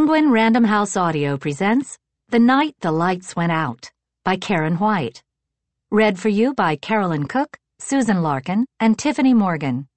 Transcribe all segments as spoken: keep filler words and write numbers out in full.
Penguin Random House Audio presents The Night the Lights Went Out by Karen White. Read for you by Carolyn Cook, Susan Larkin, and Tiffany Morgan.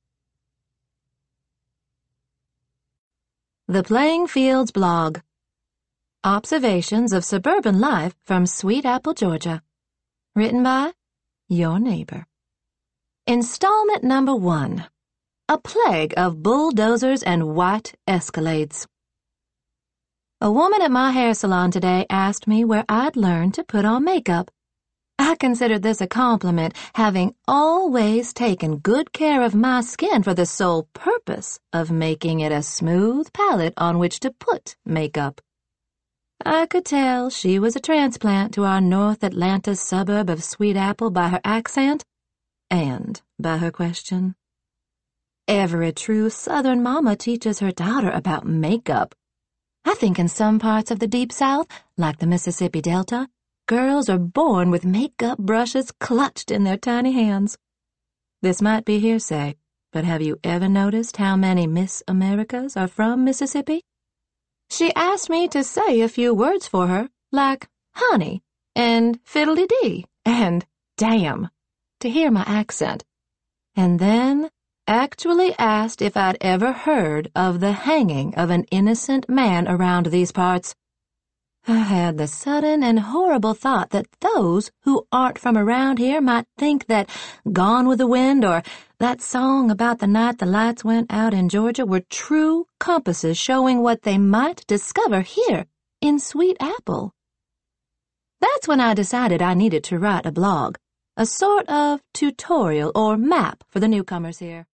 The Playing Fields Blog. Observations of Suburban Life from Sweet Apple, Georgia. Written by your neighbor. Installment number one. A plague of bulldozers and white Escalades. A woman at my hair salon today asked me where I'd learned to put on makeup. I considered this a compliment, having always taken good care of my skin for the sole purpose of making it a smooth palette on which to put makeup. I could tell she was a transplant to our North Atlanta suburb of Sweet Apple by her accent and by her question. Every true Southern mama teaches her daughter about makeup. I think in some parts of the Deep South, like the Mississippi Delta, girls are born with makeup brushes clutched in their tiny hands. This might be hearsay, but have you ever noticed how many Miss Americas are from Mississippi? She asked me to say a few words for her, like honey, and fiddly-dee, and damn, to hear my accent, and then actually asked if I'd ever heard of the hanging of an innocent man around these parts. I had the sudden and horrible thought that those who aren't from around here might think that Gone with the Wind or that song about the night the lights went out in Georgia were true compasses showing what they might discover here in Sweet Apple. That's when I decided I needed to write a blog, a sort of tutorial or map for the newcomers here.